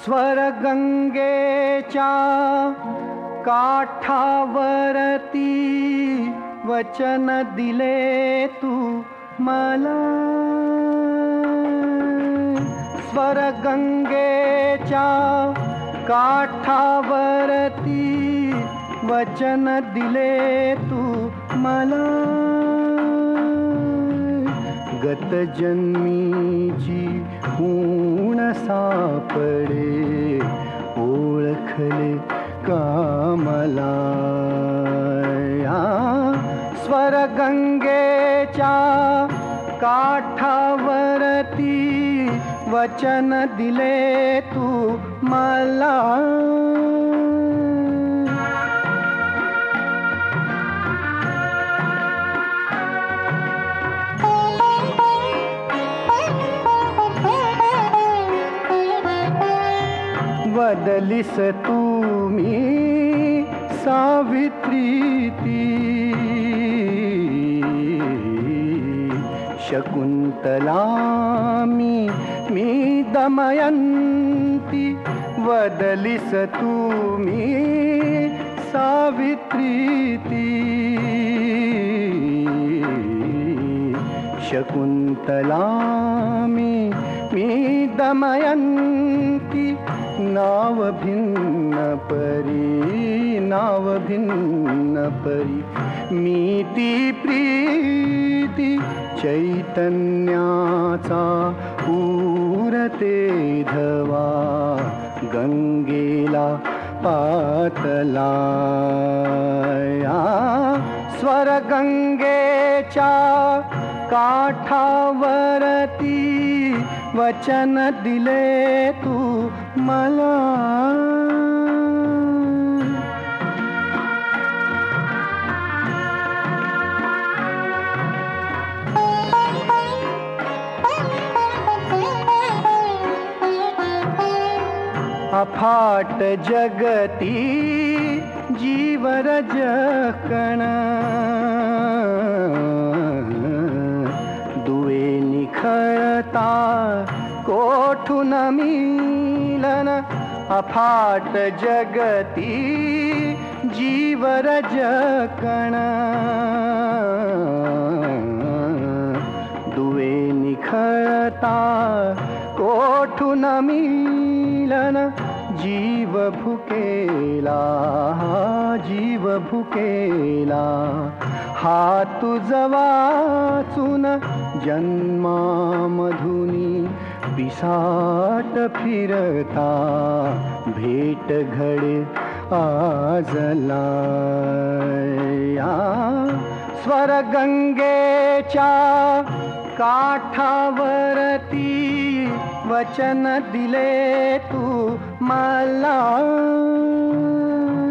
स्वरगंगेच्या काठावरती वचन दिले तू मला. स्वरगंगेच्या काठावरती वचन दिले तू मला. गत जन्मीची ऊण सापडे ओळखले कामला. स्वरगंगेच्या काठावरती वचन दिले तू मला. बदलिस तुम्ही सावित्री ती शकुंतला मी दमयंती. बदलिस तुम्ही सावित्री ती शकुंतला मी दमयंती. नाव भिन्न परी मी ती प्रीती चैतन्याचा पूरते धवा गंगेला पातला. स्वरगंगेच्या काठावरती वचन दिले तू मला. अफाट जगती जीवरज कण दुवे निखळता कोठून मिलन. अफाट जगती जीवरज कण दुवे निखळता कोठून मिलन. जीव भुकेला हा तुझ वाचून जन्मामधुनी पिसाट फिरता भेट घडे आजला. स्वरगंगेच्या काठावरती वचन दिले तू मला.